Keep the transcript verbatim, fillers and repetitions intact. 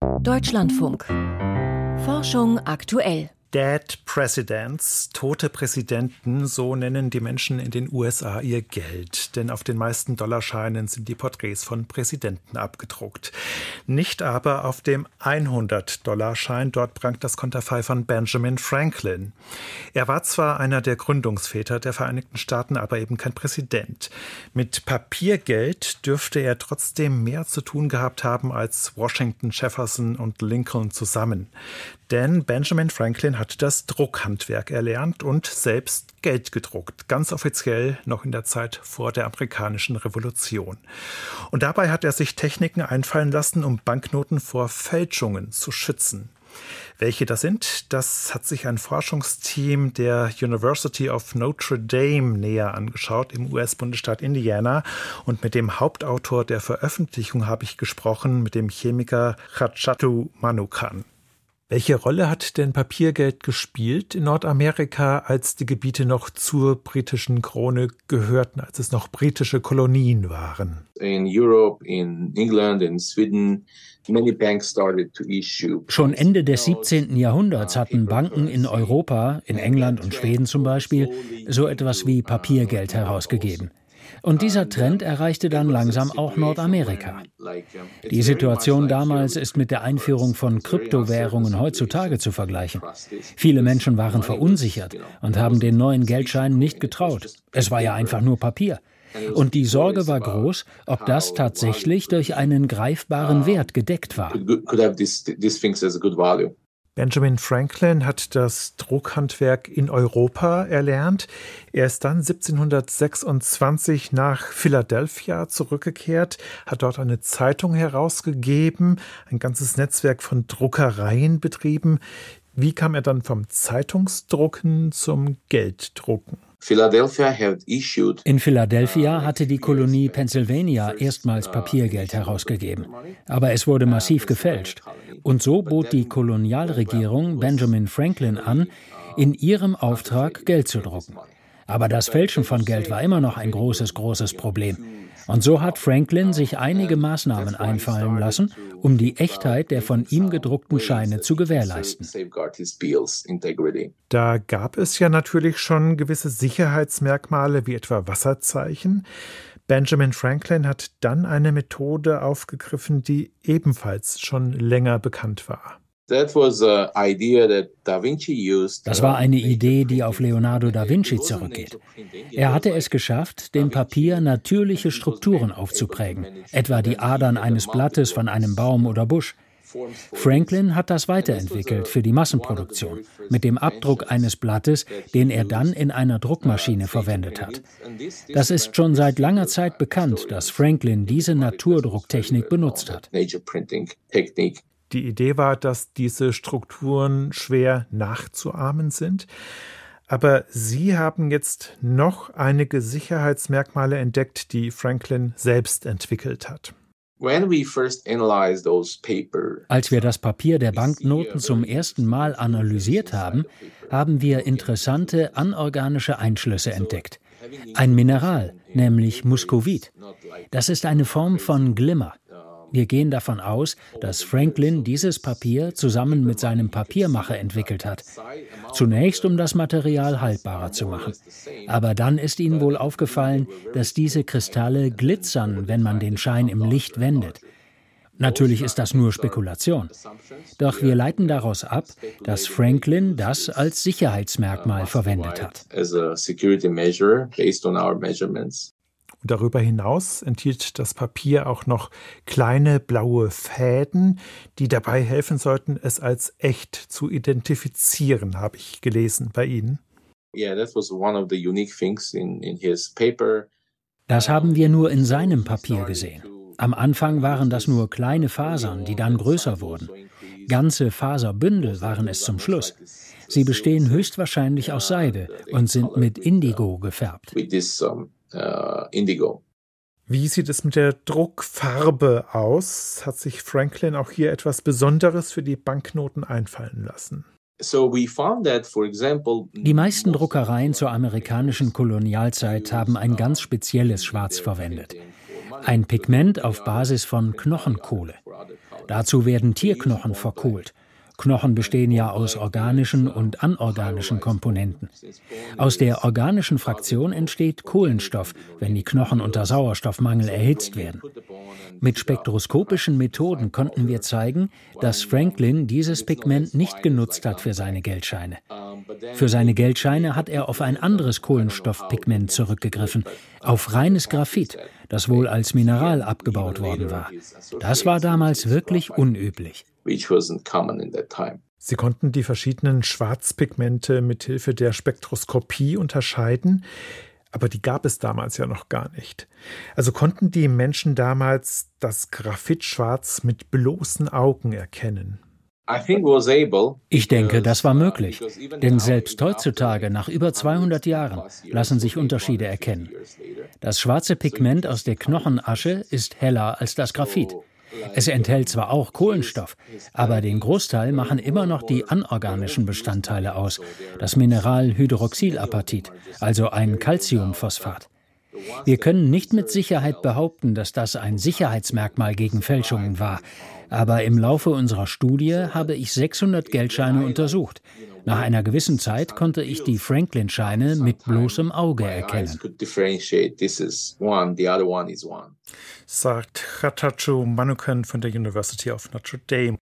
Deutschlandfunk. Forschung aktuell. Dead Presidents, tote Präsidenten, so nennen die Menschen in den U S A ihr Geld. Denn auf den meisten Dollarscheinen sind die Porträts von Präsidenten abgedruckt. Nicht aber auf dem hundert-Dollar-Schein, dort prangt das Konterfei von Benjamin Franklin. Er war zwar einer der Gründungsväter der Vereinigten Staaten, aber eben kein Präsident. Mit Papiergeld dürfte er trotzdem mehr zu tun gehabt haben als Washington, Jefferson und Lincoln zusammen. Denn Benjamin Franklin hat das Druckhandwerk erlernt und selbst Geld gedruckt. Ganz offiziell noch in der Zeit vor der amerikanischen Revolution. Und dabei hat er sich Techniken einfallen lassen, um Banknoten vor Fälschungen zu schützen. Welche das sind, das hat sich ein Forschungsteam der University of Notre Dame näher angeschaut im U S-Bundesstaat Indiana. Und mit dem Hauptautor der Veröffentlichung habe ich gesprochen, mit dem Chemiker Rajatu Manukan. Welche Rolle hat denn Papiergeld gespielt in Nordamerika, als die Gebiete noch zur britischen Krone gehörten, als es noch britische Kolonien waren? In Europe, in England, in Sweden, many banks started to issue. Schon Ende des siebzehnten. Jahrhunderts hatten Banken in Europa, in England und Schweden zum Beispiel, so etwas wie Papiergeld herausgegeben. Und dieser Trend erreichte dann langsam auch Nordamerika. Die Situation damals ist mit der Einführung von Kryptowährungen heutzutage zu vergleichen. Viele Menschen waren verunsichert und haben den neuen Geldscheinen nicht getraut. Es war ja einfach nur Papier. Und die Sorge war groß, ob das tatsächlich durch einen greifbaren Wert gedeckt war. Benjamin Franklin hat das Druckhandwerk in Europa erlernt. Er ist dann siebzehnhundertsechsundzwanzig nach Philadelphia zurückgekehrt, hat dort eine Zeitung herausgegeben, ein ganzes Netzwerk von Druckereien betrieben. Wie kam er dann vom Zeitungsdrucken zum Gelddrucken? In Philadelphia hatte die Kolonie Pennsylvania erstmals Papiergeld herausgegeben. Aber es wurde massiv gefälscht. Und so bot die Kolonialregierung Benjamin Franklin an, in ihrem Auftrag Geld zu drucken. Aber das Fälschen von Geld war immer noch ein großes, großes Problem. Und so hat Franklin sich einige Maßnahmen einfallen lassen, um die Echtheit der von ihm gedruckten Scheine zu gewährleisten. Da gab es ja natürlich schon gewisse Sicherheitsmerkmale, wie etwa Wasserzeichen. Benjamin Franklin hat dann eine Methode aufgegriffen, die ebenfalls schon länger bekannt war. Das war eine Idee, die auf Leonardo da Vinci zurückgeht. Er hatte es geschafft, dem Papier natürliche Strukturen aufzuprägen, etwa die Adern eines Blattes von einem Baum oder Busch. Franklin hat das weiterentwickelt für die Massenproduktion, mit dem Abdruck eines Blattes, den er dann in einer Druckmaschine verwendet hat. Das ist schon seit langer Zeit bekannt, dass Franklin diese Naturdrucktechnik benutzt hat. Die Idee war, dass diese Strukturen schwer nachzuahmen sind. Aber Sie haben jetzt noch einige Sicherheitsmerkmale entdeckt, die Franklin selbst entwickelt hat. Als wir das Papier der Banknoten zum ersten Mal analysiert haben, haben wir interessante anorganische Einschlüsse entdeckt. Ein Mineral, nämlich Muskovit. Das ist eine Form von Glimmer. Wir gehen davon aus, dass Franklin dieses Papier zusammen mit seinem Papiermacher entwickelt hat. Zunächst, um das Material haltbarer zu machen. Aber dann ist ihnen wohl aufgefallen, dass diese Kristalle glitzern, wenn man den Schein im Licht wendet. Natürlich ist das nur Spekulation. Doch wir leiten daraus ab, dass Franklin das als Sicherheitsmerkmal verwendet hat. Und darüber hinaus enthielt das Papier auch noch kleine blaue Fäden, die dabei helfen sollten, es als echt zu identifizieren, habe ich gelesen bei Ihnen. Das haben wir nur in seinem Papier gesehen. Am Anfang waren das nur kleine Fasern, die dann größer wurden. Ganze Faserbündel waren es zum Schluss. Sie bestehen höchstwahrscheinlich aus Seide und sind mit Indigo gefärbt. Uh, indigo. Wie sieht es mit der Druckfarbe aus? Hat sich Franklin auch hier etwas Besonderes für die Banknoten einfallen lassen? Die meisten Druckereien zur amerikanischen Kolonialzeit haben ein ganz spezielles Schwarz verwendet. Ein Pigment auf Basis von Knochenkohle. Dazu werden Tierknochen verkohlt. Knochen bestehen ja aus organischen und anorganischen Komponenten. Aus der organischen Fraktion entsteht Kohlenstoff, wenn die Knochen unter Sauerstoffmangel erhitzt werden. Mit spektroskopischen Methoden konnten wir zeigen, dass Franklin dieses Pigment nicht genutzt hat für seine Geldscheine. Für seine Geldscheine hat er auf ein anderes Kohlenstoffpigment zurückgegriffen, auf reines Graphit, das wohl als Mineral abgebaut worden war. Das war damals wirklich unüblich. Sie konnten die verschiedenen Schwarzpigmente mithilfe der Spektroskopie unterscheiden, aber die gab es damals ja noch gar nicht. Also konnten die Menschen damals das Graphitschwarz mit bloßen Augen erkennen. Ich denke, das war möglich, denn selbst heutzutage, nach über zweihundert Jahren, lassen sich Unterschiede erkennen. Das schwarze Pigment aus der Knochenasche ist heller als das Graphit. Es enthält zwar auch Kohlenstoff, aber den Großteil machen immer noch die anorganischen Bestandteile aus, das Mineral Hydroxylapatit, also ein Calciumphosphat. Wir können nicht mit Sicherheit behaupten, dass das ein Sicherheitsmerkmal gegen Fälschungen war, aber im Laufe unserer Studie habe ich sechshundert Geldscheine untersucht. Nach einer gewissen Zeit konnte ich die Franklin-Scheine mit bloßem Auge erkennen. Sagt Khataju Manukan von der University of Notre Dame.